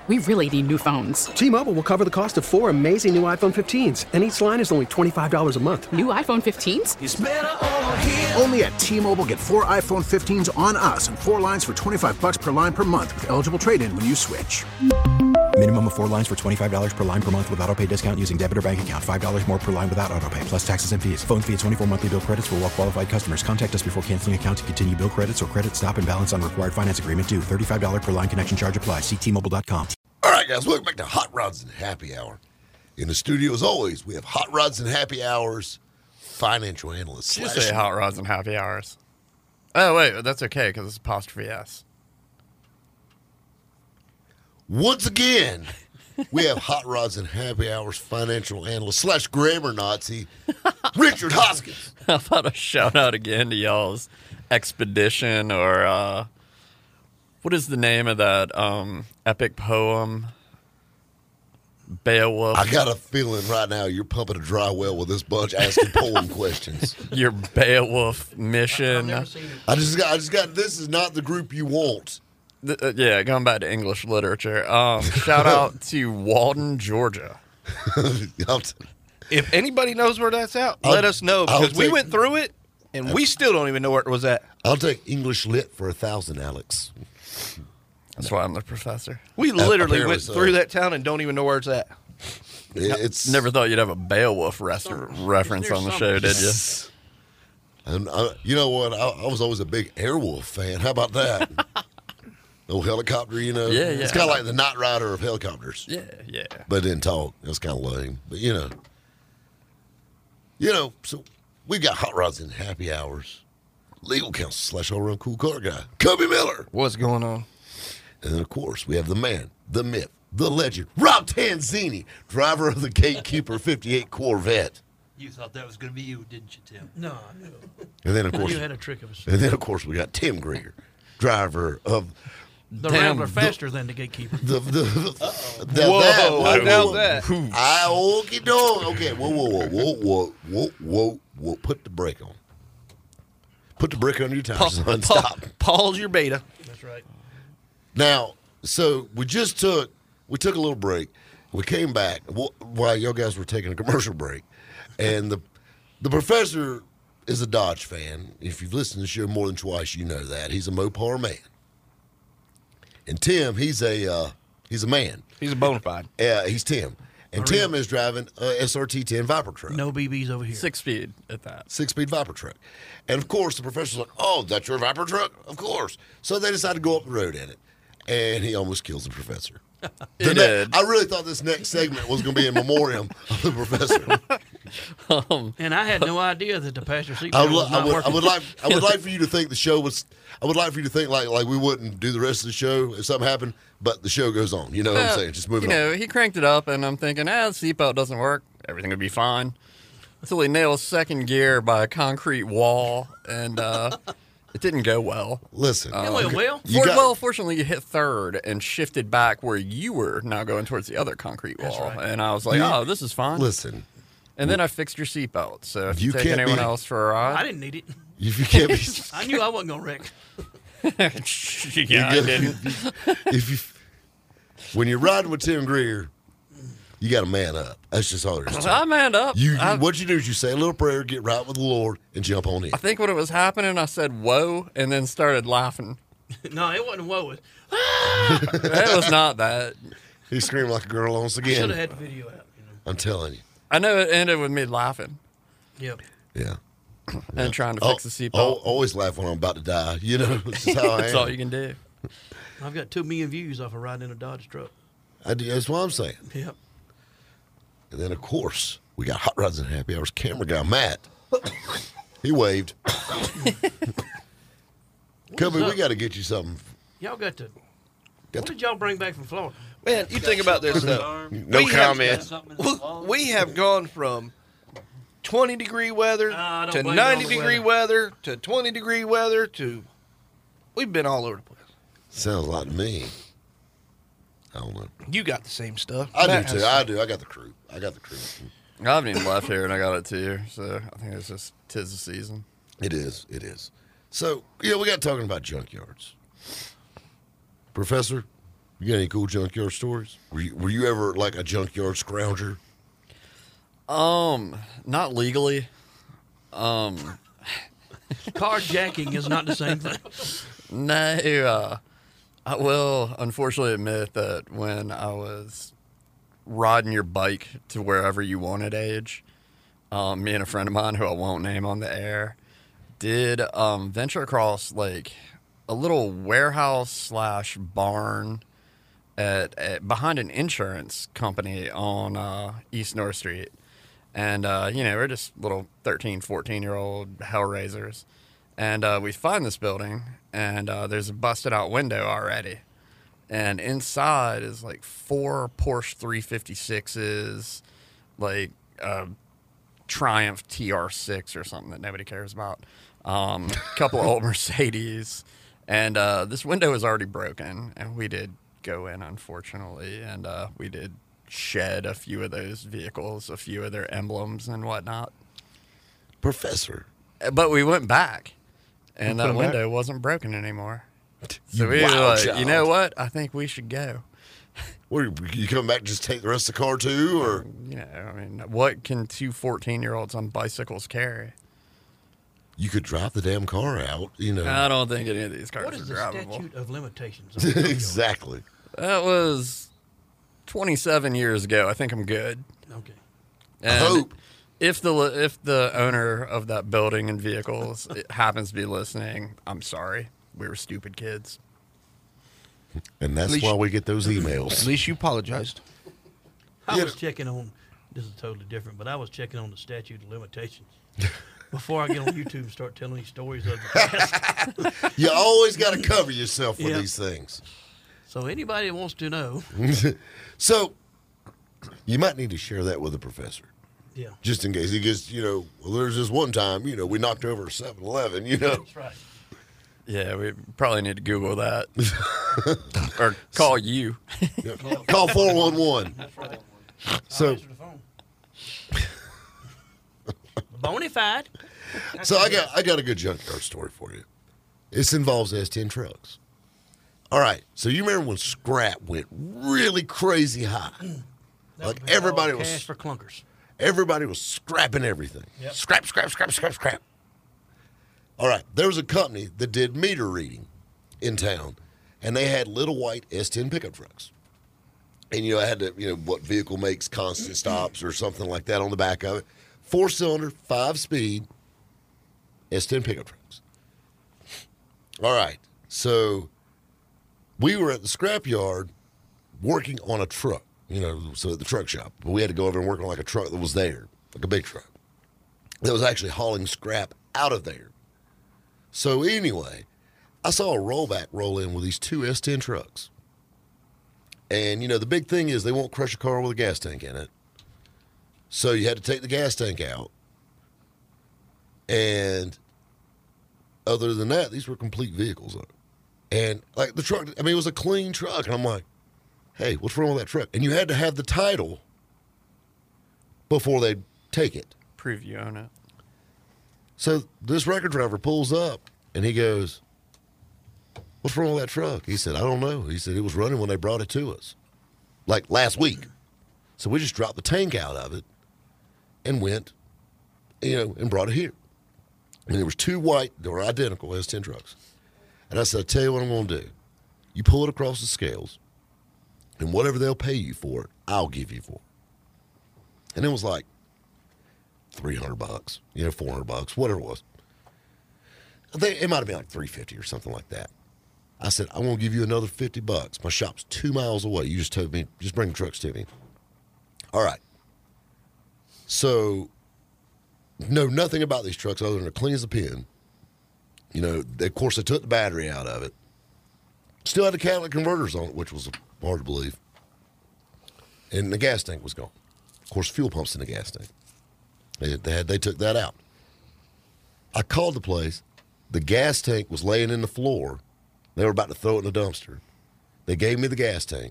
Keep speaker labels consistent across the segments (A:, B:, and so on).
A: We really need new phones.
B: T-Mobile will cover the cost of 4 amazing new iPhone 15s, and each line is only $25 a month.
A: New iPhone 15s?
C: It's better over here.
D: Only at T-Mobile, get 4 iPhone 15s on us and 4 lines for $25 per line per month with eligible trade-in when you switch.
E: Minimum of 4 lines for $25 per line per month with autopay discount using debit or bank account. $5 more per line without autopay, plus taxes and fees. Phone fee at 24 monthly bill credits for well-qualified customers. Contact us before canceling account to continue bill credits or credit stop and balance on required finance agreement due. $35 per line connection charge applies. See T-Mobile.com.
F: All right, guys, welcome back to Hot Rods and Happy Hour. In the studio, as always, we have Hot Rods and Happy Hours financial analyst.
G: Just say Hot Rods and Happy Hours. Oh, wait, that's okay because it's apostrophe S.
F: Once again, we have Hot Rods and Happy Hours financial analyst / grammar Nazi, Richard Hoskins.
G: How about a shout out again to y'all's expedition or what is the name of that epic poem? Beowulf.
F: I got a feeling right now you're pumping a dry well with this bunch asking poem questions.
G: Your Beowulf mission.
F: I just got. This is not the group you want.
G: Yeah, going back to English literature. Shout out to Walden, Georgia.
H: If anybody knows where that's at, let us know because we went through it and we still don't even know where it was at.
F: I'll take English lit for 1,000, Alex.
G: That's why I'm the professor.
H: We literally went through that town and don't even know where it's at.
F: It's
G: never thought you'd have a Beowulf reference on the show, did you?
F: And you know what? I was always a big Airwolf fan. How about that? No helicopter, you know?
G: Yeah.
F: It's kind of like the Knight Rider of helicopters.
G: Yeah.
F: But it didn't talk. It was kind of lame. But, you know, so we've got Hot Rods and Happy Hours. Legal counsel / all-around cool car guy, Cubby Miller.
H: What's going on?
F: And then, of course, we have the man, the myth, the legend, Rob Tanzini, driver of the Gatekeeper 58 Corvette.
I: You thought that was going to be you, didn't you, Tim?
J: No, I knew.
F: And then, of course,
J: you had a trick of us.
F: And then, of course, we got Tim Greer, driver of
J: the Rambler, faster than the Gatekeeper.
H: Whoa, I doubt that.
F: Okie doke. Okay, whoa. Put the brake on. Put the brake on your tires, son. Stop.
H: Pause your beta.
J: That's right.
F: Now, so we took a little break. We came back while y'all guys were taking a commercial break, and the professor is a Dodge fan. If you've listened to the show more than twice, you know that he's a Mopar man. And Tim, he's a man.
H: He's a bona fide.
F: Yeah, he's Tim. And Tim is driving a SRT-10 Viper truck.
J: No BBs over here.
G: 6-speed at that.
F: 6-speed Viper truck. And, of course, the professor's like, oh, that's your Viper truck? Of course. So they decided to go up the road in it. And he almost kills the professor.
G: He did.
F: I really thought this next segment was going to be in memoriam of the professor.
J: And I had no idea that the passenger seat
F: I
J: was not working.
F: would like for you to think the show was. I would like for you to think like we wouldn't do the rest of the show if something happened, but the show goes on. You know what I'm saying? Just moving on.
G: He cranked it up, and I'm thinking, the seatbelt doesn't work. Everything would be fine. Until he nails second gear by a concrete wall, and it didn't go well.
F: Listen.
G: Fortunately, you hit third and shifted back where you were now going towards the other concrete wall.
J: Right.
G: And I was like, this is fine.
F: Listen.
G: And then I fixed your seatbelt. So if you take
F: can't
G: anyone else for a ride.
J: I didn't need it.
F: If you can't be.
J: I knew I wasn't going to wreck.
G: Yeah, I didn't.
F: When you're riding with Tim Greer, you got to man up. That's just all there is.
G: I manned up.
F: What you do is you say a little prayer, get right with the Lord, and jump on in.
G: I think when it was happening, I said, whoa, and then started laughing.
J: No, it wasn't whoa.
G: It was not that.
F: He screamed like a girl once again.
J: Should have had the video out.
F: I'm telling you.
G: I know it ended with me laughing.
J: Yep.
F: Yeah.
G: And trying to fix the seatbelt.
F: Always laugh when I'm about to die. You know, this is how I am.
G: That's all you can do.
J: I've got 2 million views off of riding in a Dodge truck.
F: I do. That's what I'm saying.
J: Yep.
F: And then, of course, we got Hot Rods and Happy Hours camera guy, Matt. He waved. Cubby, we got to get you something.
J: Y'all got to. What did y'all bring back from Florida?
H: Man, you think about this stuff.
F: No comment.
H: We have gone from 20-degree weather to 90-degree weather to 20-degree weather to. We've been all over the place.
F: Sounds like me. I don't know.
H: You got the same stuff.
F: I do too. I do. I got the crew. I
G: haven't even left here, and I got it too. So I think it's just 'tis the season.
F: It is. So we got talking about junkyards. Professor, You got any cool junkyard stories? Were you ever like a junkyard scrounger?
G: Not legally.
J: Carjacking is not the same thing.
G: No, I will unfortunately admit that when I was riding your bike to wherever you wanted age, me and a friend of mine who I won't name on the air did venture across like a little warehouse / barn at behind an insurance company on East North Street. And, we're just little 13, 14-year-old hellraisers. And we find this building, and there's a busted-out window already. And inside is, like, 4 Porsche 356s, like Triumph TR6 or something that nobody cares about, a couple of old Mercedes. And this window is already broken, and we did go in, unfortunately, and we did shed a few of those vehicles, a few of their emblems and whatnot.
F: Professor.
G: But we went back, and that window wasn't broken anymore. So we were like,
F: child.
G: you know what? I think we should go.
F: What, you coming back and just take the rest of the car too, or?
G: What can 2 14-year-olds on bicycles carry?
F: You could drive the damn car out,
G: I don't think any of these cars
J: What is
G: are
J: the
G: drivable.
J: statute of limitations? On the
F: Exactly.
G: That was 27 years ago. I think I'm good.
J: Okay.
G: And
F: I hope.
G: If the owner of that building and vehicles happens to be listening, I'm sorry. We were stupid kids.
F: And that's why we get those emails.
H: At least you apologized.
J: I was checking on, this is totally different, but I was checking on the statute of limitations. Before I get on YouTube and start telling these stories of the past.
F: You always got to cover yourself with these things.
J: So anybody that wants to know.
F: So you might need to share that with the professor.
J: Yeah.
F: Just in case he gets, well, there's this one time, we knocked over a 7-Eleven,
J: That's right.
G: Yeah, we probably need to Google that. Or call you.
F: Call 411.
J: That's right.
F: So,
J: Answer the phone. Bonafide.
F: So I got a good junkyard story for you. This involves S10 trucks. All right. So you remember when scrap went really crazy high? Like everybody was
J: cash for clunkers.
F: Everybody was scrapping everything.
J: Yep.
F: Scrap. All right. There was a company that did meter reading in town, and they had little white S10 pickup trucks. And I had to, what vehicle makes constant stops or something like that on the back of it. 4-cylinder, 5-speed S10 pickup trucks. All right. So we were at the scrapyard working on a truck, so at the truck shop. But we had to go over and work on like a truck that was there, like a big truck, that was actually hauling scrap out of there. So anyway, I saw a rollback roll in with these 2 S10 trucks. And, the big thing is they won't crush a car with a gas tank in it. So you had to take the gas tank out. And other than that, these were complete vehicles. And like the truck, it was a clean truck. And I'm like, hey, what's wrong with that truck? And you had to have the title before they take it.
G: Prove you own it.
F: So this record driver pulls up and he goes, what's wrong with that truck? He said, I don't know. He said, it was running when they brought it to us, like last week. So we just dropped the tank out of it and went, and brought it here. And there was 2 white, they were identical S10 trucks. And I said, I'll tell you what I'm going to do. You pull it across the scales, and whatever they'll pay you for it, I'll give you for it. And it was like $300, $400, whatever it was. I think it might have been like $350 or something like that. I said, I'm going to give you another $50. My shop's 2 miles away. You just told me, just bring the trucks to me. All right. So, know nothing about these trucks other than they're clean as a pin. Of course, they took the battery out of it. Still had the catalytic converters on it, which was hard to believe. And the gas tank was gone. Of course, fuel pumps in the gas tank. They took that out. I called the place. The gas tank was laying in the floor. They were about to throw it in the dumpster. They gave me the gas tank.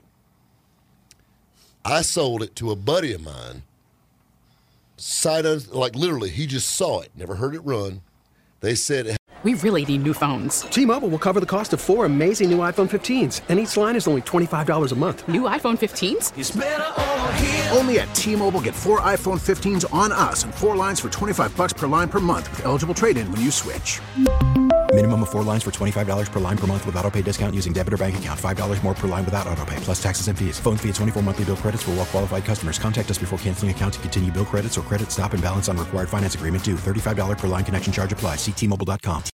F: I sold it to a buddy of mine. Literally, he just saw it, never heard it run. They said
A: We really need new phones.
B: T-Mobile will cover the cost of 4 amazing new iPhone 15s, and each line is only $25 a month.
A: New iPhone 15s?
D: It's better over here. Only at T-Mobile, get 4 iPhone 15s on us and 4 lines for $25 per line per month with eligible trade-in when you switch.
E: Minimum of 4 lines for $25 per line per month with autopay discount using debit or bank account. $5 more per line without autopay, plus taxes and fees. Phone fee at 24 monthly bill credits for well-qualified customers. Contact us before canceling account to continue bill credits or credit stop and balance on required finance agreement due. $35 per line connection charge applies. See T-Mobile.com.